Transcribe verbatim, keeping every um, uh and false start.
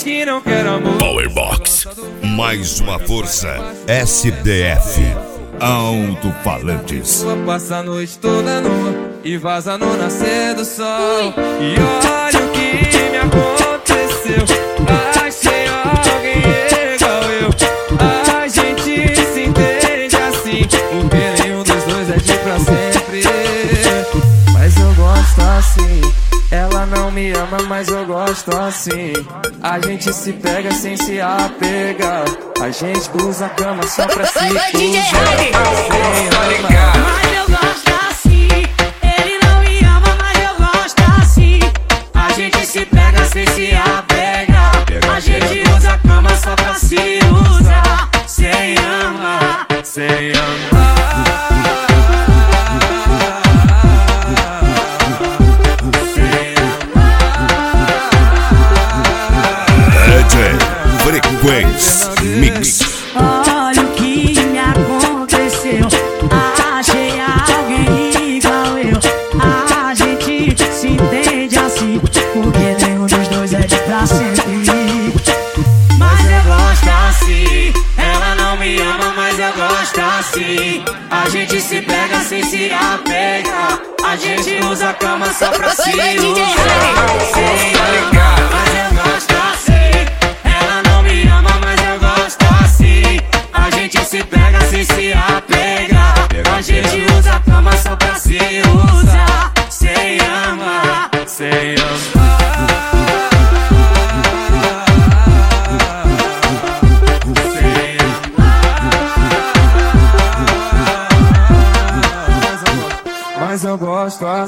que não quer amor. Powerbox, mais uma força. S D F, alto-falantes. Passa a noite toda nua e vaza no nascer do sol. E olha o que me aconteceu. Achei alguém igual eu. A gente se entende assim, porque nenhum dos dois é de pra sempre. Mas eu gosto assim. Ela não me ama, mas eu gosto assim. A gente se pega sem se apegar. A gente usa a cama só pra se usar. Mas eu gosto assim. Ele não me ama, mas eu gosto assim. A gente se pega sem se apegar. A gente usa a cama só pra se usar. Sem amar, sem amar. Frequência Mix. olha o que me aconteceu. Achei alguém igual eu. A gente se entende assim, porque nenhum dos dois é de pra sempre. Mas eu gosto assim. Ela não me ama, mas eu gosto assim. A gente se pega sem se apegar. A gente usa a cama só pra se usar. Sem amar. Mas eu gosto assim. Se pega sem se apegar. A gente usa a cama só pra se usar. Sem amar, sem amar. Mas eu gosto assim.